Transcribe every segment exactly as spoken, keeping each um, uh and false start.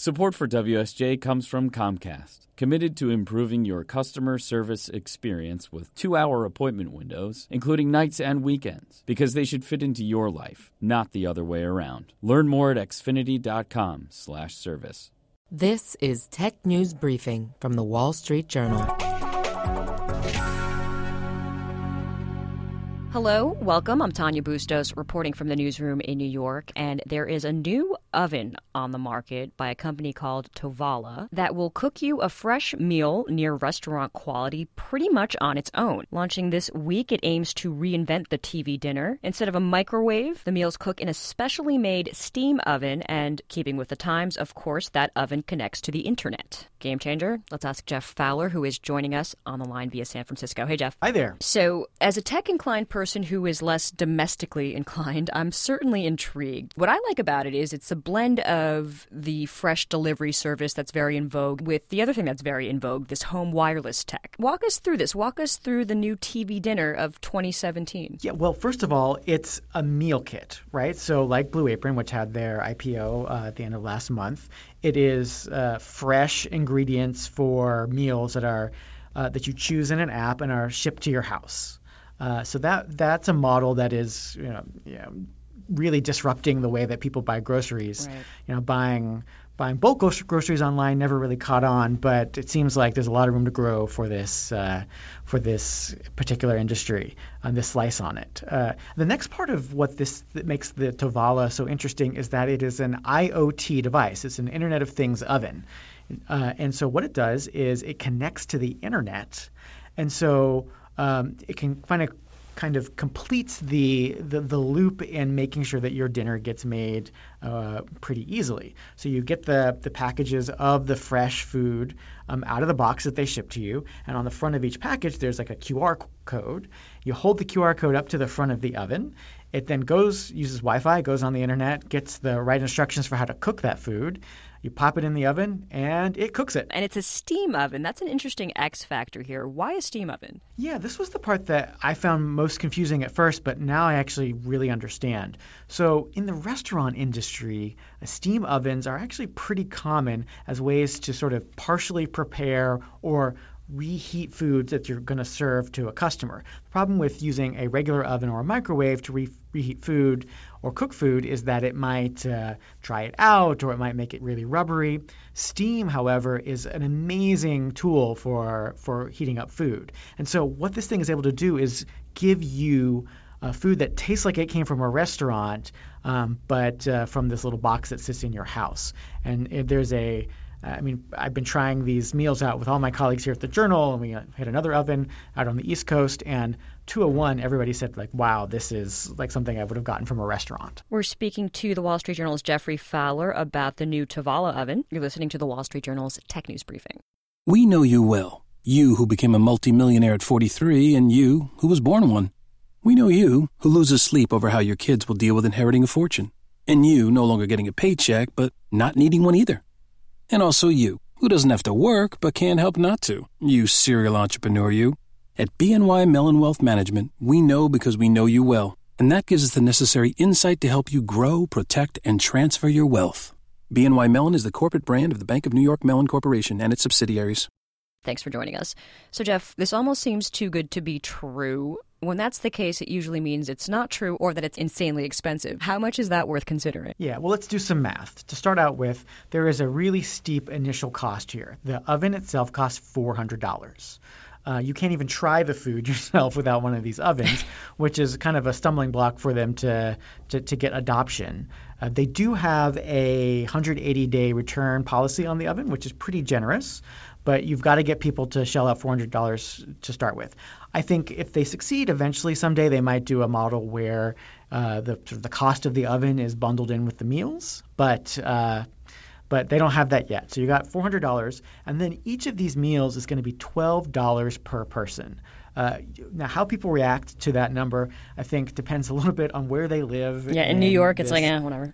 Support for W S J comes from Comcast, committed to improving your customer service experience with two-hour appointment windows, including nights and weekends, because they should fit into your life, not the other way around. Learn more at xfinity.com slash service. This is Tech News Briefing from The Wall Street Journal. Hello, welcome. I'm Tanya Bustos reporting from the newsroom in New York, and there is a new oven on the market by a company called Tovala that will cook you a fresh meal near restaurant quality pretty much on its own. Launching this week, it aims to reinvent the T V dinner. Instead of a microwave, the meals cook in a specially made steam oven, and keeping with the times, of course, that oven connects to the internet. Game changer? Let's ask Jeff Fowler, who is joining us on the line via San Francisco. Hey, Jeff. Hi there. So, as a tech-inclined person who is less domestically inclined, I'm certainly intrigued. What I like about it is it's a blend of the fresh delivery service that's very in vogue with the other thing that's very in vogue, this home wireless tech. Walk us through this. Walk us through the new T V dinner of twenty seventeen. Yeah, well, first of all, it's a meal kit, right? So like Blue Apron, which had their I P O uh, at the end of last month, it is uh, fresh ingredients for meals that are uh, that you choose in an app and are shipped to your house. Uh, so that that's a model that is, you know, you know, really disrupting the way that people buy groceries. Right. You know, buying buying bulk groceries online never really caught on, but it seems like there's a lot of room to grow for this uh, for this particular industry and this slice on it. Uh, the next part of what this that makes the Tovala so interesting is that it is an I O T device. It's an Internet of Things oven, uh, and so what it does is it connects to the internet, and so Um, it can kind of kind of completes the, the the loop in making sure that your dinner gets made uh, pretty easily. So you get the the packages of the fresh food um, out of the box that they ship to you, and on the front of each package there's like a Q R code. You hold the Q R code up to the front of the oven. It then goes uses Wi-Fi, goes on the internet, gets the right instructions for how to cook that food. You pop it in the oven, and it cooks it. And it's a steam oven. That's an interesting X factor here. Why a steam oven? Yeah, this was the part that I found most confusing at first, but now I actually really understand. So in the restaurant industry, steam ovens are actually pretty common as ways to sort of partially prepare or reheat foods that you're going to serve to a customer. The problem with using a regular oven or a microwave to re- reheat food or cook food is that it might uh, dry it out or it might make it really rubbery. Steam, however, is an amazing tool for, for heating up food. And so what this thing is able to do is give you uh, food that tastes like it came from a restaurant, um, but uh, from this little box that sits in your house. And if there's a I mean, I've been trying these meals out with all my colleagues here at the Journal, and we had another oven out on the East Coast, and two oh one, everybody said, like, wow, this is like something I would have gotten from a restaurant. We're speaking to the Wall Street Journal's Jeffrey Fowler about the new Tovala oven. You're listening to the Wall Street Journal's Tech News Briefing. We know you well. You who became a multimillionaire at forty-three, and you who was born one. We know you who loses sleep over how your kids will deal with inheriting a fortune. And you no longer getting a paycheck, but not needing one either. And also you, who doesn't have to work but can't help not to. You serial entrepreneur, you. At B N Y Mellon Wealth Management, we know because we know you well. And that gives us the necessary insight to help you grow, protect, and transfer your wealth. B N Y Mellon is the corporate brand of the Bank of New York Mellon Corporation and its subsidiaries. Thanks for joining us. So, Jeff, this almost seems too good to be true. When that's the case, it usually means it's not true or that it's insanely expensive. How much is that worth considering? Yeah, well, let's do some math. To start out with, there is a really steep initial cost here. The oven itself costs four hundred dollars. Uh, you can't even try the food yourself without one of these ovens, which is kind of a stumbling block for them to to, to get adoption. Uh, they do have a one hundred eighty day return policy on the oven, which is pretty generous, but you've got to get people to shell out four hundred dollars to start with. I think if they succeed, eventually someday they might do a model where uh, the the cost of the oven is bundled in with the meals, but uh, but they don't have that yet. So you got four hundred dollars, and then each of these meals is going to be twelve dollars per person. Uh, now, how people react to that number, I think, depends a little bit on where they live. Yeah, in, in New York, this. It's like, eh, whatever.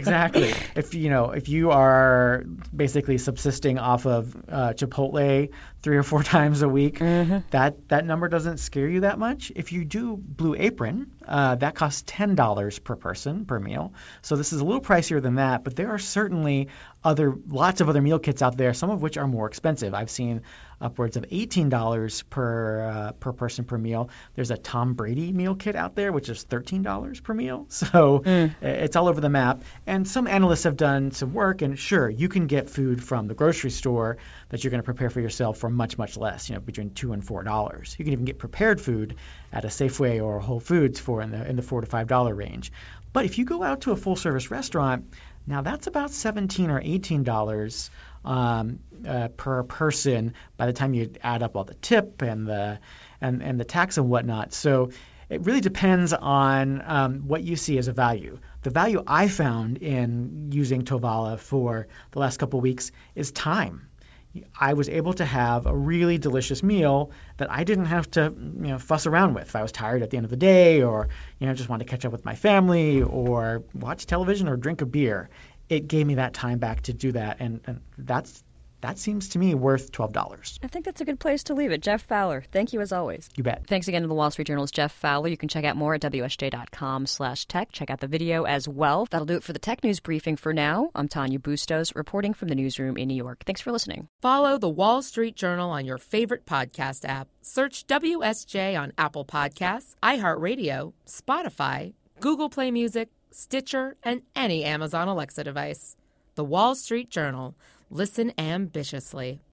Exactly. If you know, if you are basically subsisting off of uh, Chipotle, three or four times a week, Mm-hmm. that, that number doesn't scare you that much. If you do Blue Apron, uh, that costs ten dollars per person per meal. So this is a little pricier than that, but there are certainly other lots of other meal kits out there, some of which are more expensive. I've seen upwards of eighteen dollars per uh, per person per meal. There's a Tom Brady meal kit out there, which is thirteen dollars per meal. So mm. it's all over the map. And some analysts have done some work, and sure, you can get food from the grocery store that you're going to prepare for yourself for much, much less, you know, between two and four dollars. You can even get prepared food at a Safeway or Whole Foods for in the in the four to five dollar range. But if you go out to a full service restaurant, now that's about seventeen or eighteen dollars um, uh, per person by the time you add up all the tip and the and, and the tax and whatnot. So it really depends on um, what you see as a value. The value I found in using Tovala for the last couple of weeks is time. I was able to have a really delicious meal that I didn't have to, you know, fuss around with. If I was tired at the end of the day, or you know, just wanted to catch up with my family, or watch television, or drink a beer, it gave me that time back to do that, and, and that's that seems to me worth twelve dollars. I think that's a good place to leave it. Jeff Fowler, thank you as always. You bet. Thanks again to the Wall Street Journal's Jeff Fowler. You can check out more at W S J dot com slash tech. Check out the video as well. That'll do it for the Tech News Briefing for now. I'm Tanya Bustos, reporting from the newsroom in New York. Thanks for listening. Follow the Wall Street Journal on your favorite podcast app. Search W S J on Apple Podcasts, iHeartRadio, Spotify, Google Play Music, Stitcher, and any Amazon Alexa device. The Wall Street Journal. Listen ambitiously.